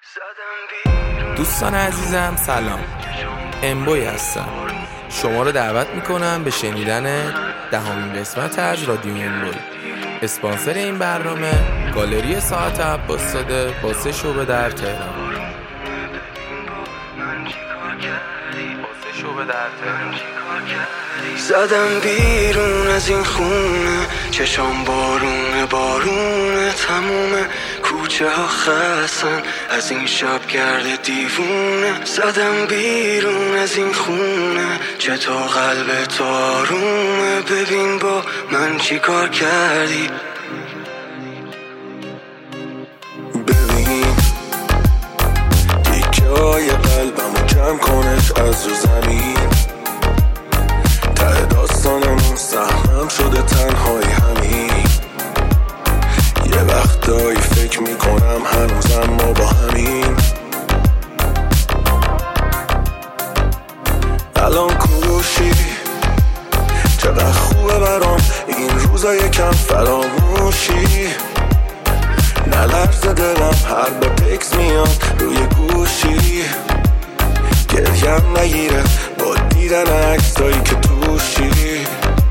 دوستان عزیزم سلام، امبوی هستم. شما رو دعوت میکنم به شنیدن 10مین قسمت از رادیو امبوی. اسپانسر این برنامه گالری ساعت عباس‌زاده با 3 شعبه در تهران. زدم بیرون از این خونه، چشام بارونه بارونه، تموم کوچه ها خستن از این شب گرد دیوونه. زدم بیرون از این خونه، چطور قلب تو آرومه، ببین با من چی کار کردی. ببین دیگه های قلبمو جمع کنش از رو زمین، ته داستانمون سهمم شده تنهایی همین. یه وقتایی فکر میکنم هنوزم ما با همین. الان کوشی چقدر خوبه برام این روزا یکم فراموشی. نلرزه دلم هر به تکس میاد روی گوشی، گریم نگیره با دیدن عکسایی که توشی.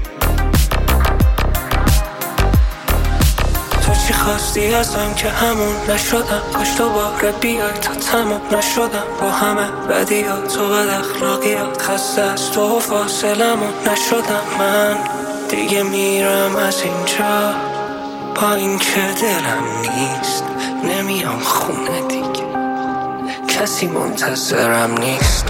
تو چی خواستی ازم که همون نشدم، کاش دوباره بیای تا تموم نشدم با همه بدیات و بد اخلاقیات. خسته از تو و فاصلمون نشدم من، دیگه میرم از اینجا با این که دلم نیست. نمیام خونه دیگه، کسی منتظرم نیست.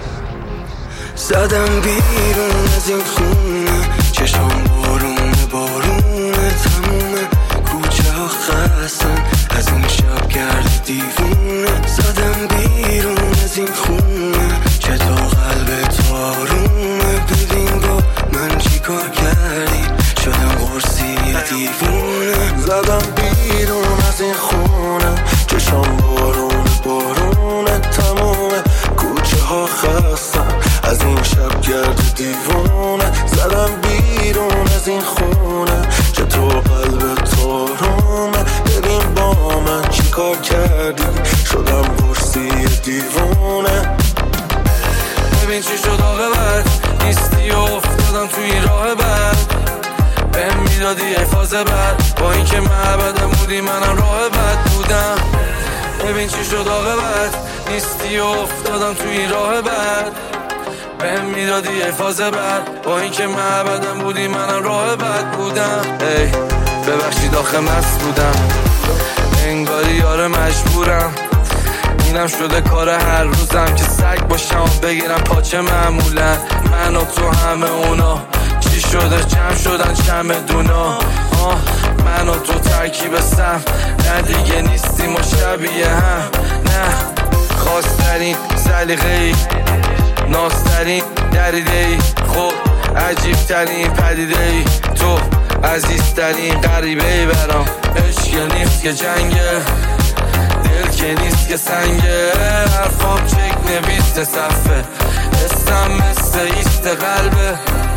زدم بیرون از این خونه، چشام بارونه بارونه، تموم کوچه ها خستن از این شب گرد دیوونه. زدم بیرون از این خونه، چطور قلب تو آرومه، ببین با من چی کار کردی، شدم قرصی دیوونه. زدم بیرون از این خونه، چشام بارونه بارونه، تموم کوچه ها خستن از این شب گرد دیوونه. زدم بیرون از این خونه، چطور قلب تو آرومه، ببین با من چی کار کردی، شدم قرصی دیوونه. ببین چی شد عاقبت، نیستی و افتادم تو این راه بد. بهم میدادی حفاظ بد، با این که معبدم بودی منم راه بد بودم. ببین چی شد عاقبت، نیستی و افتادم تو این راه بد. بهم میدادی حفاظ بد، با این که معبدم بودی منم راه بد بودم. ای ببخشید آخه مست بودم، انگاری یار مجبورم. اینم شده کار هر روزم که سگ باشم و بگیرم پاچه معمولا. من و تو همه اونا چی شده جمع شدن چمدونا. من و تو ترکیب سم، نه دیگه نیستیم و شبیه هم. نه خواسترین سلیقه‌ای، ناسترین دریده‌ای، خب عجیبترین پدیده‌ای، تو عزیزترین غریبه‌ای برام. عشق نیست که جنگه، دل که نیست که سنگه، حرفام چک نویسته صفه، استم مثل ایست قلبه.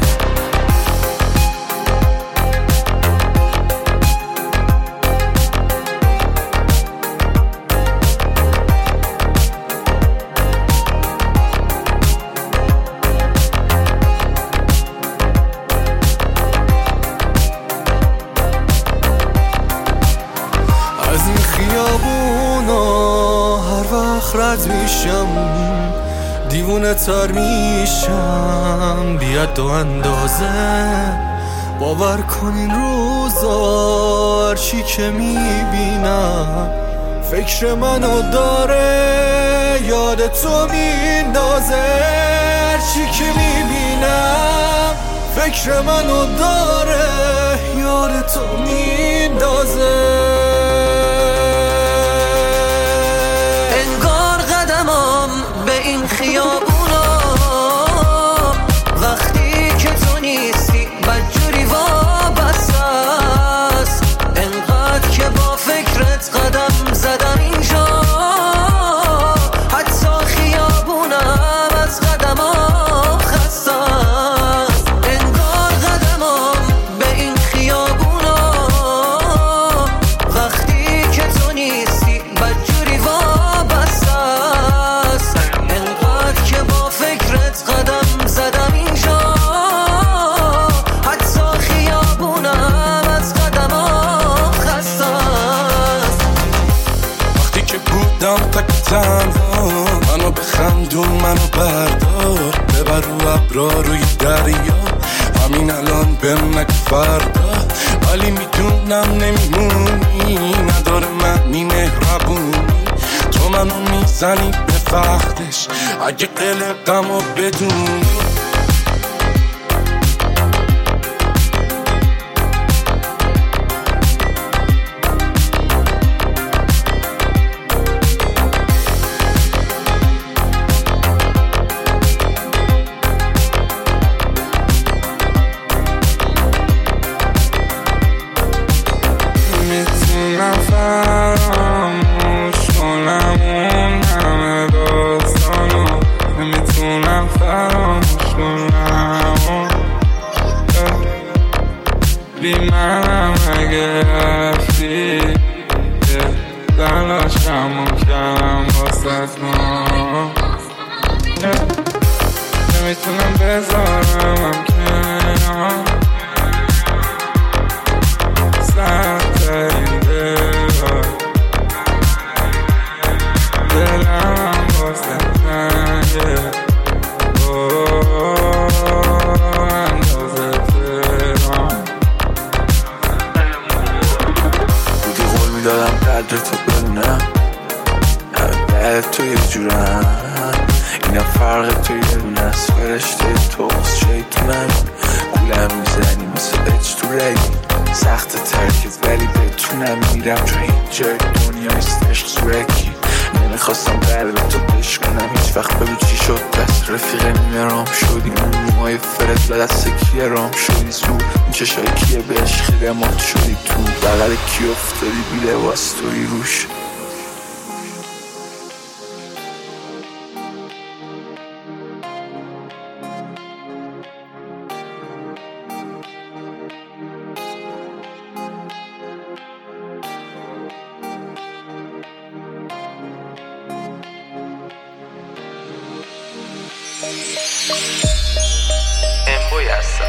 رد میشم دیوونه تر میشم بیاد دو اندازه. باور کن این روزا هرچی که میبینم فکر منو داره یاد تو میندازه. هرچی که میبینم فکر منو داره یاد تو میندازه. خیابونا وقتی که تو نیستی بدجوری وابسته است، انقدر که با فکرت قدم زدم اینجا، حتی خیابونم از قدمام خسته است. انگار قدمام به این خیابونا وقتی که تو نیستی بدجوری وابسته موندم تک تنها، منو بخندون منو بردار، ببر رو ابرا روی دریا، همین الان بهم نگو فردا، ولی میدونم نمیمونی، نداره معنی مهربونی، تو منو میزنی به فخدش اگه قلقمو بدونی. نمیتونم بذارم کنار سخت این دلم واسه تنگه اندازه تهران. بودی قول میدادم قدر تو بدونم، همه بعد تو یه جورم، اینا فرق تو یه دونه از فرشته توست شیطونم، گولم میزنی مثل اج تو رگی، سخت ترکت ولی بتونم میرم چون هیچ جای دنیایست عشق سورکی، نمیخواستم قلب تو بشکنم هیچ وقت، بگو چی شد دست رفیق نیمه شدی، اون موهای فرد و دست کیه رام شدی، زود این چشای کیه به عشق رمات شدی، تو بغل کی افتادی بی لباس توی روش. امبوی هستم.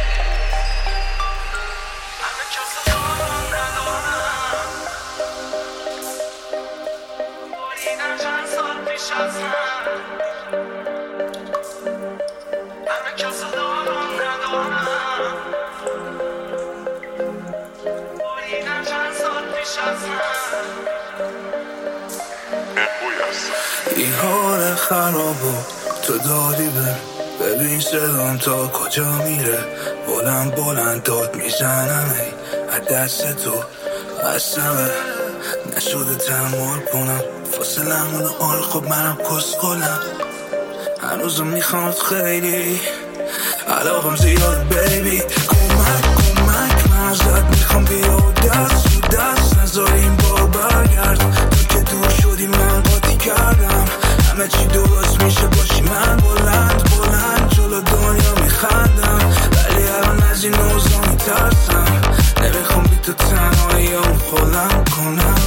این حال خرابو تو دادی ببین صدام تا کجا میره، بلند بلند داد میزنم ای از دست تو قسمه نشده تحمل کنم، فاصله همون آل خب منم کسکلم، هنوزم میخواد خیلی علاقم زیاد بیبی، کمک من ازت میخوام بیا و دست و دست نذاری این بار برگرد، تو که دور شدی من قاطی کردم، همه چی درست میشه باشی من بلند جلو دنیا میخندم، ولی الان از این اوضاع میترسم، نمیخوام بی تو تنهاییام خودم کنم،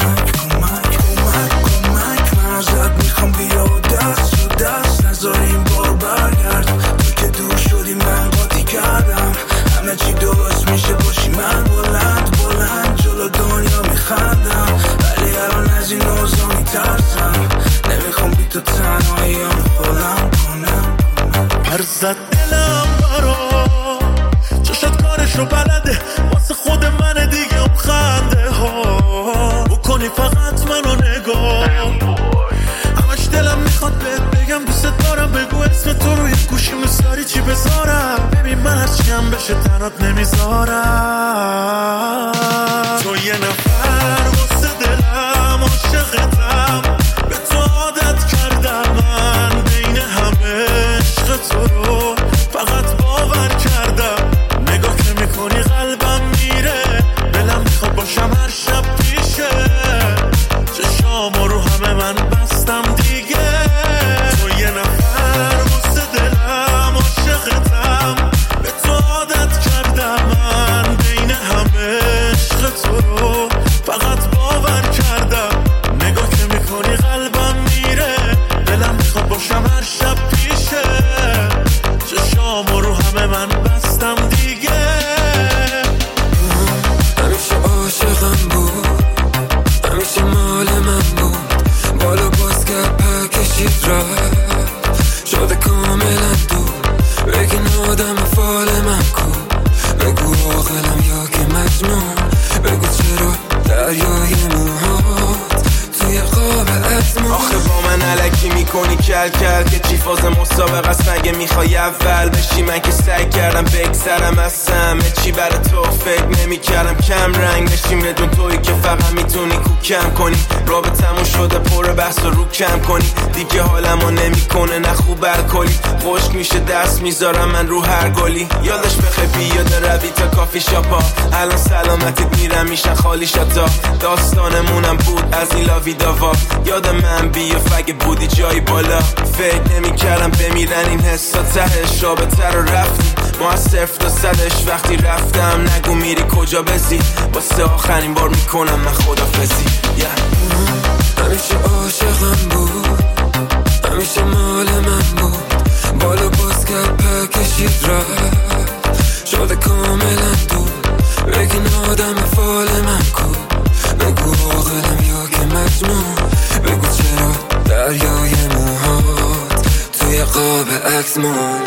کمک من ازت میخوام بیا و دست نذاری این بار برگرد، تو که دور شدی من قاطی کردم، همه چی درست میشه باشی من بلند جلو دنیا میخندم، ولی الان از این اوضاع میترسم، نمیخوام بی تو تنهاییام خودم کنم. پر زد دلم برا چشت کارشو بلده، واسه خود من دیگه خنده ها بکنی فقط منو نگاه، همش دلم میخواد بهت بگم دوست دارم، بگو اسم تو روی گوشی میذاری چی بذارم، ببین من هرچی هم بشه تنات نمیذارم، تو یه نفر واسه دلم عاشقتم، به تو عادت کردم من بین همه عشق تو رو فقط باور کردم، نگاه که میکنی قلبم میره، دلم میخواد باشم هر شب پیشه، چشامو رو همه من بستم دیگه، تو یه نفر واسه دلم عاشقتم، به تو عادت کردم من بین همه عشق تو رو حتما. آخه با من علکی میکنی کل کل که چی فاز مسابقه است مگه میخوای اول بشی؟ من که سعی کردم بگذرم از همه چی برای تو فکر نمیکردم کم رنگ بشیم بدون تویی که فقط میتونی کوکم کنی رابطمون شده پر بحث و رو کم کنی دیگه حالمو نمیکنه نه خوب الکلی خشک میشه دست میذارم من رو هر گلی یادش بخیر بیاد روی تا کافی شاپا الان سلامتیت میرم میشن خالی شاتا داستانمونم بود از این لاوی داوا یاد من بیا فگه بودی جایی بالا فکر نمیکردم بمیرن این حسا تهش رابطه رو رفتیم ما از 0 تا 100ش وقتی رفتم نگو میری کجا بزی واسه آخرین بار میکنم من خدافزی همیشه عاشقم بود همیشه مال من بود بالا باز کرد پکشید رفت شده کاملا دور بگین آدم فال من کو بگو عاقلم یا که مجنون بگو چرا دریای موهات توی قاب عکس مون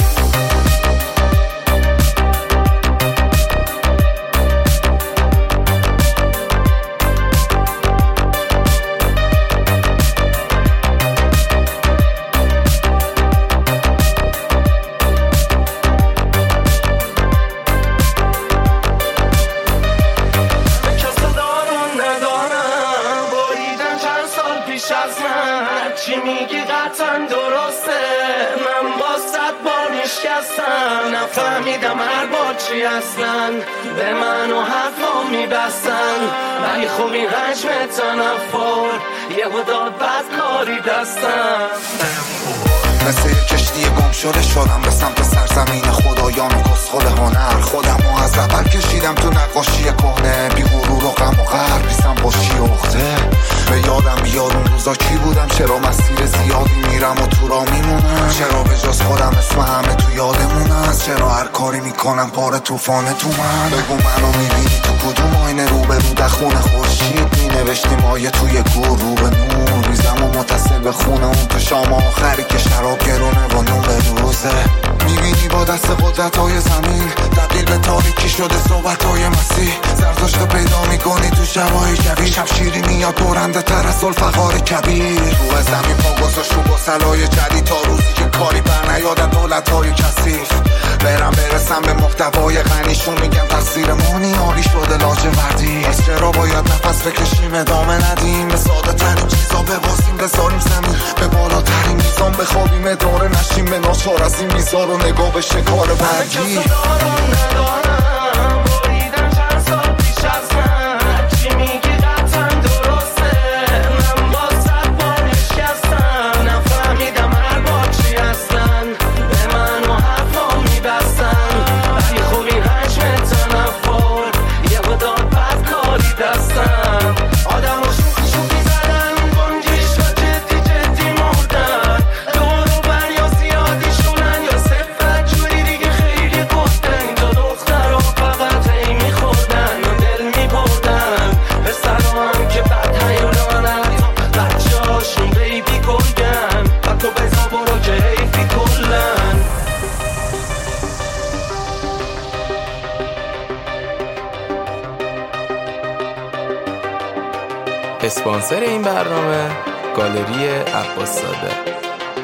چی میگی قطعا درسته من با 100 بار نشکستم نفهمیدم هر بار چی اصلا به من و حرفا میبستن ولی خوب این حجم تنفر یه داد بدکاری دستم مثل یک کشتی گم شده شدم به سمت سرزمین خدایان و کسخل هنر خودمو از اول کشیدم تو نقاشی کهنه بی غرور و غم و قهر بیسم با شیوخته به یادم بیاد اون روزا کی بودم چرا مسیر زیادی میرم و تو را میمونم چرا به جز خودم اسم همه تو یادمون هست چرا هر کاری میکنم پاره توفانه تو من بگو منو میبینی تو کدوم آینه رو به رو دخون خورشید مینوشتیم آیه توی گور رو به نور ریزم و متصل به خونه اون تو شام آخری که شراب گرونه و نون به روزه میبینی با دست قدرت های زمین تبدیل به تاریکی شده صحبت های مسیح زرتشت پیدا میکنی تو شبای کبیر شب شیرینی یا دورنده تر از الفقار کبیر روح زمین پا گذاشت رو با سلای جدید تا روزی که کاری بر نیادن دولت های کثیف برسم به محتوای غنیشون میگم تقصیر ما نیاری شده لاجوردی از چرا باید نفس بکشیم ادامه ندیم به ساده ترین چیزا ببازیم بذاریم زمین به بالاترین میزان بخوابیم دوره نشیم به ناچار از این میزار و نگاه به شکار برگی اسپانسر این برنامه گالری عباس‌زاده.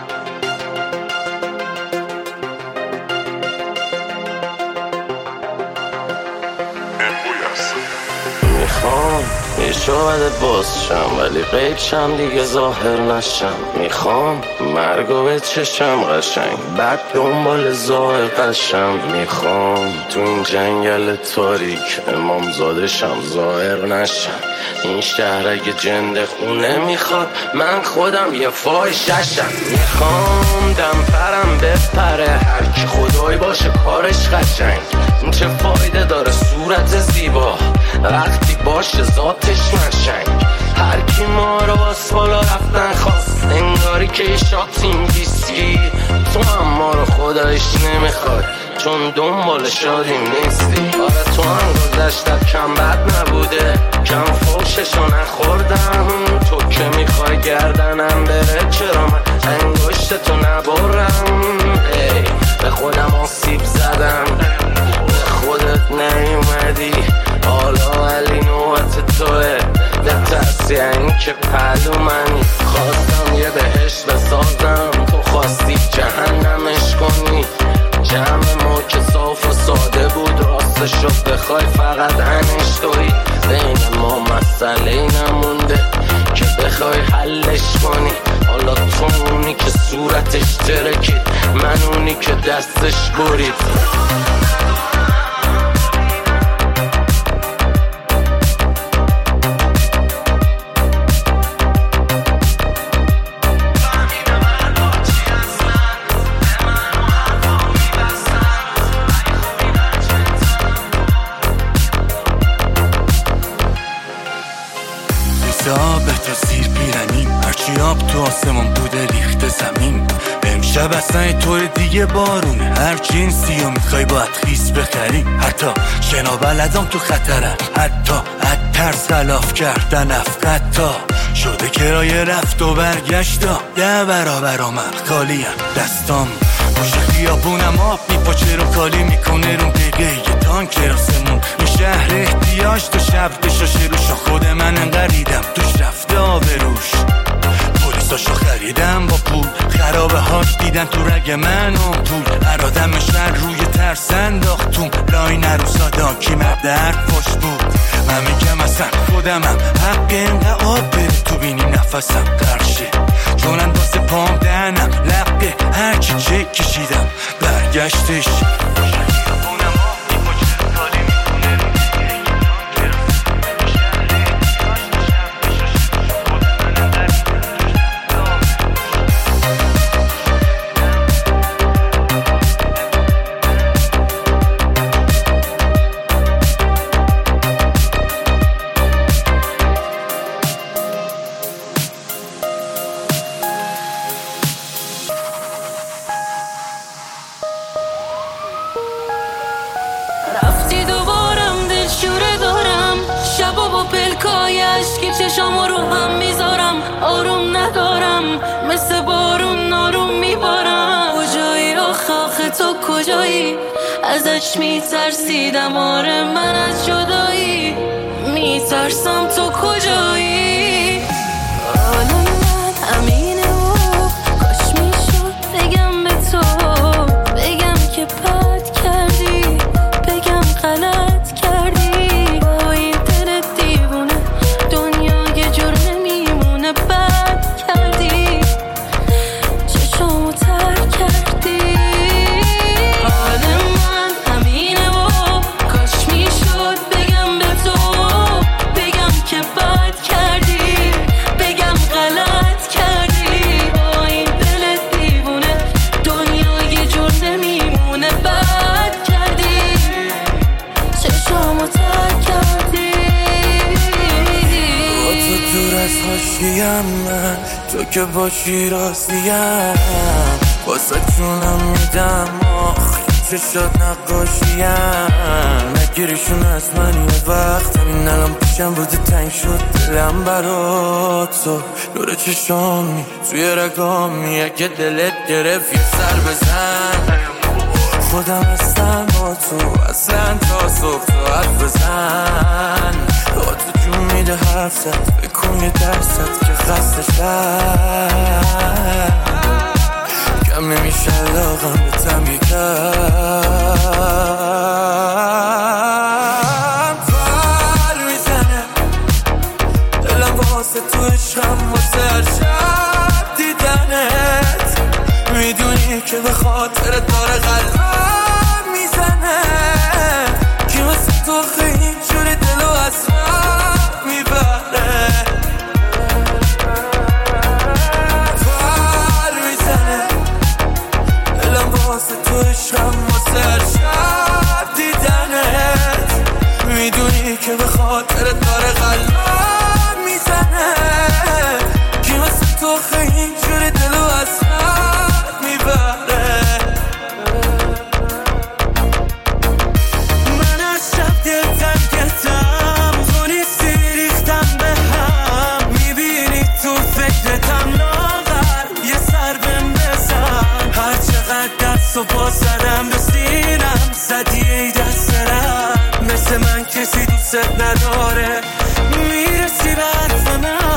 میخوام یه شاید باز شم ولی قیب شم دیگه ظاهر نشم میخوام مرگو به چشم قشنگ بعد دنبال ظاهر قشم میخوام تو این جنگل تاریک امامزاده شم ظاهر نشم این شهر اگه جنده خونه میخواد من خودم یه فاحشه‌شم میخوام دمپرم بپره هرکی خدای باشه کارش قشنگ این چه فایده داره صورت زیبا وقتی باشه ذاتش مشنگ هر کی ما رو باز بالا رفتن خواست انگاری که یه شاتیم ویسکی تو هم ما رو خدایش نمیخواد چون دنبال شادیم نیستی آره تو هم گذشتت کم بد نبوده کم فوششو نخوردم تو که میخوای گردنم بره چرا من انگشت تو نبرم ای به خودم آسیب زدم به خودت نیومدی حالا علی نوبت توه دست یعنی که پهلو منی. خواستم یه بهشت بسازم، تو خواستی جهنمش کنی. جمع ما که صاف و ساده بود، راستشو بخوای فقط انش توی. بین ما مسئله نمونده که بخوای حلش کنی. حالا تو اونی که صورتش ترکید، من اونی که دستش برید. آب تا زیر پیرنی، هرچی آب تو آسمون بوده ریخته زمین. امشب اصلا طور دیگه بارونه، هر جنسی رو میخوای باید خیس بخری. حتی شنا بلدم تو خطرن، حتی از ترس خلاف کردن افقتا شده کرایه رفت و برگشتا. 10 برابر من خالیم دستام، پشت خیابونم آب میپاچه رو کالی میکنه رو دقیقه یه تانک راسمون. این شهر احتیاج تو شب دشاشه روش، خود من انقریدم توش رفته آبروش. پولیساشو خریدم با پول، خرابه هاش دیدن تو رگ من پول. ارادم شهر روی ترس انداختون، لای نروسادا کی مبدر خوش بود. من میگم اصلا خودمم حق اینقه آب بره تو بینی نفسم قرشه. چون انداز پام دهنم لقه هرچی چک کشیدم برگشتش. رفتی دوبارم دل شوره دارم، شبا با پلکای عشقی چشامو رو هم میذارم. آروم ندارم مثل بارون ناروم میبارم. کجایی آخه تو کجایی؟ ازش میترسیدم، آره من از جدایی میترسم. تو کجایی؟ حالا من همینه و کاش میشد بگم به تو، بگم که بد کردی، بگم غلط کردی. با این دل دیوونه دنیا یه جور نمیمونه. بد کردی، چشامو تر کردی. حال من همینه و کاش میشد بگم به تو، بگم که بد کردی، بگم غلط کردی. با این دل دیوونه دنیا یه جور نمیمونه. بد کردی، چشامو تر کردی. با تو دور از حاشیم من، تو که باشی راضیم. واسه جونم میدم آخ چشات نقاشیم. نگیریشون از من یه وقت، همین الان پیشم بوده تنگ شد دلم برا تو. نور چشامی توی رگامی، اگه دلت گرفت یه سر بزن. خودم هستم با تو اصلا تا صبح تو حرف بزن. با تو جون میده حرف زد، بکن یه درصد که خسته شد. کم نمیشه علاقم به تم یکم پر میزنه دلم واسه تو عشقم، واسه هر شب دیدنت. میدونی که به خاطر داره قلبم میزنه، که واسه تو خیلی جوری دلو از من میبره. پر میزنه دلم واسه تو عشقم، واسه هر شب دیدنت. میدونی که به خاطر داره قلبم میزنه، که واسه تو خیلی جوری دلو از من میبره. من از شب دلتنگتم، تو نیستی ریختم به هم. میبینی تو فکرتم لاغر، یه سر بهم بزن. هر چقدر دست و پا زدم به سینم، زدی ای دست رم. مثل من کسی دوست نداره، میرسی به حرف من.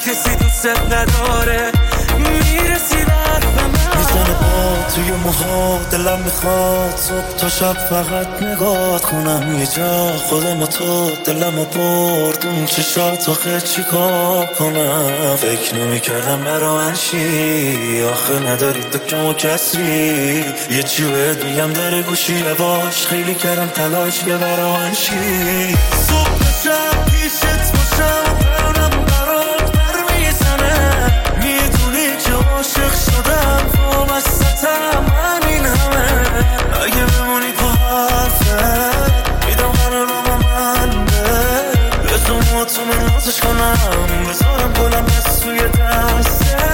کسی دوست نداره میرسی به من میزنه با توی موها دلم میخواد صبح تا شب فقط نگاه کنم یه جا خودم و تو دلم و برد اون چشات آخه چی کار کنم فکر نمیکردم برا من شی آخه نداری دکم و کسری یه چی بهت میگم داره گوشی باش خیلی کردم تلاش یه برا من شی صبح شب پیشت باشم برونم برات بر میزنه میدونی که عاشق شدم واسطم همین همه اگه بمونی تو حرفت میدم قرارم من به تو موتو من نازش کنم بذارم گلم دست توی دسته